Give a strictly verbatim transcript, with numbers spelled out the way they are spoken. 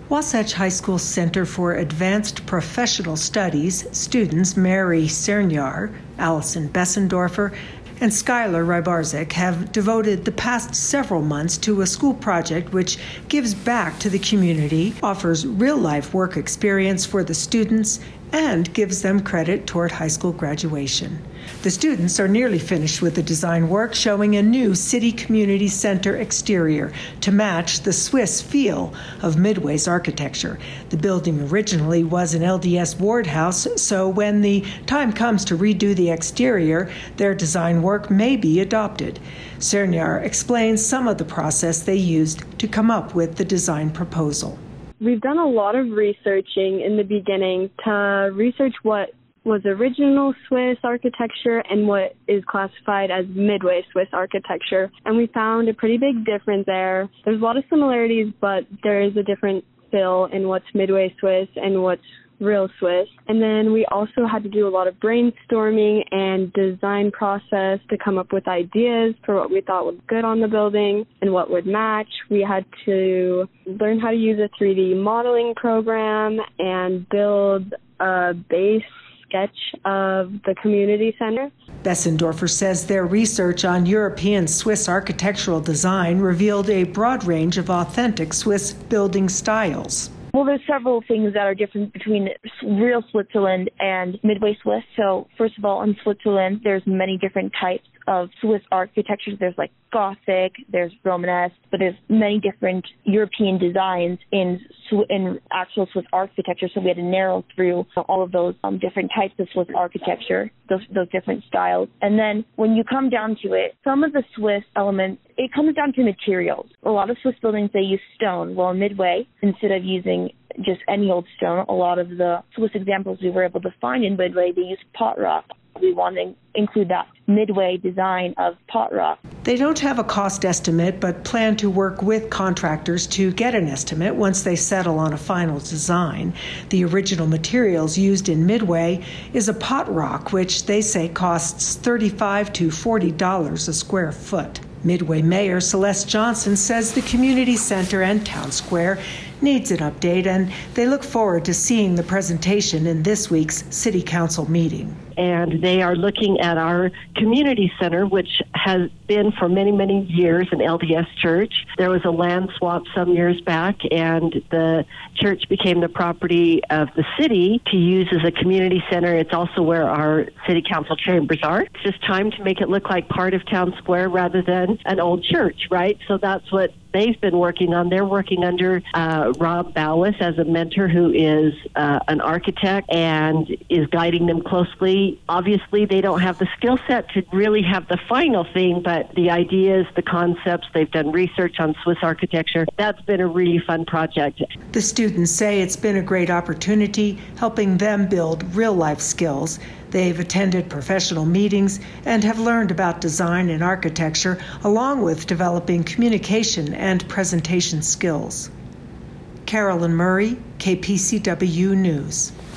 Wasatch High School Center for Advanced Professional Studies students Mary Cernyar, Allison Bessendorfer, and Skylar Rybarczyk have devoted the past several months to a school project which gives back to the community, offers real-life work experience for the students, and gives them credit toward high school graduation. The students are nearly finished with the design work, showing a new City Community Center exterior to match the Swiss feel of Midway's architecture. The building originally was an L D S ward house, so when the time comes to redo the exterior, their design work may be adopted. Cernyar explains some of the process they used to come up with the design proposal. We've done a lot of researching in the beginning to research what was original Swiss architecture and what is classified as Midway Swiss architecture. And we found a pretty big difference there. There's a lot of similarities, but there is a different feel in what's Midway Swiss and what's real Swiss. And then we also had to do a lot of brainstorming and design process to come up with ideas for what we thought was good on the building and what would match. We had to learn how to use a three D modeling program and build a base sketch of the community center. Bessendorfer says their research on European Swiss architectural design revealed a broad range of authentic Swiss building styles. Well, there's several things that are different between real Switzerland and Midway Swiss. So, first of all, in Switzerland, there's many different types of Swiss architecture. There's like Gothic, there's Romanesque, but there's many different European designs in in actual Swiss architecture. So we had to narrow through all of those um, different types of Swiss architecture, those those different styles. And then when you come down to it, some of the Swiss elements, it comes down to materials. A lot of Swiss buildings, they use stone. Well, in Midway, instead of using just any old stone, a lot of the Swiss examples we were able to find in Midway, they use pot rock. We want to include that Midway design of pot rock. They don't have a cost estimate, but plan to work with contractors to get an estimate once they settle on a final design. The original materials used in Midway is a pot rock, which they say costs thirty-five to forty dollars a square foot. Midway Mayor Celeste Johnson says the community center and town square needs an update, and they look forward to seeing the presentation in this week's City Council meeting. And they are looking at our community center, which has been for many, many years an L D S church. There was a land swap some years back, and the church became the property of the city to use as a community center. It's also where our city council chambers are. It's just time to make it look like part of town square rather than an old church, right? So that's what they've been working on. They're working under uh, Rob Bowis as a mentor, who is uh, an architect and is guiding them closely. Obviously, they don't have the skill set to really have the final thing, but the ideas, the concepts, they've done research on Swiss architecture. That's been a really fun project. The students say it's been a great opportunity, helping them build real-life skills. They've attended professional meetings and have learned about design and architecture, along with developing communication and presentation skills. Carolyn Murray, K P C W News.